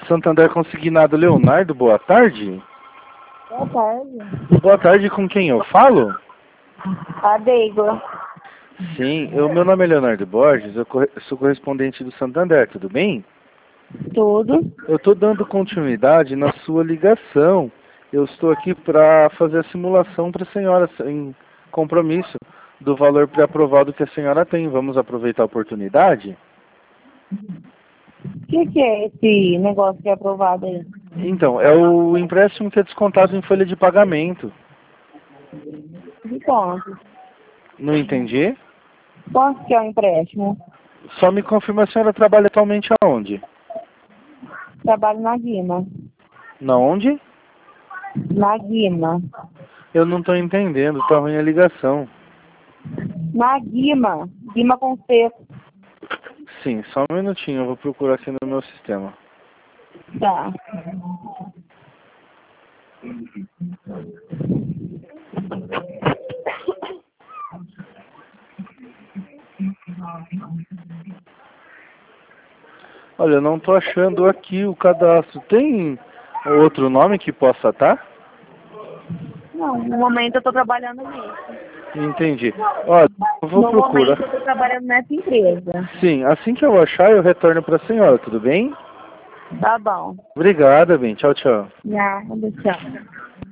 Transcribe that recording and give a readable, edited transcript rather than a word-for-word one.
Santander Consignado Leonardo, boa tarde. Boa tarde. Boa tarde, com quem eu falo? A Deigo. Sim, meu nome é Leonardo Borges, eu sou correspondente do Santander, tudo bem? Tudo. Eu estou dando continuidade na sua ligação. Eu estou aqui para fazer a simulação para a senhora em compromisso do valor pré-aprovado que a senhora tem. Vamos aproveitar a oportunidade? O que é esse negócio que é aprovado aí? Então, é o empréstimo que é descontado em folha de pagamento. De quanto? Não entendi? Quanto que é o empréstimo? Só me confirma, a senhora trabalha atualmente aonde? Trabalho na Guima. Na onde? Na Guima. Eu não estou entendendo, tá ruim a ligação. Na Guima. Guima com C. Sim, só um minutinho, eu vou procurar aqui no meu sistema. Tá. Olha, eu não estou achando aqui o cadastro. Tem outro nome que possa estar? Não, no momento eu tô trabalhando nisso. Entendi. Olha, eu vou No procurar. momento eu tô trabalhando nessa empresa. Sim, assim que eu achar, eu retorno para a senhora, tudo bem? Tá bom. Obrigada, bem. Tchau, tchau. Nada, tchau.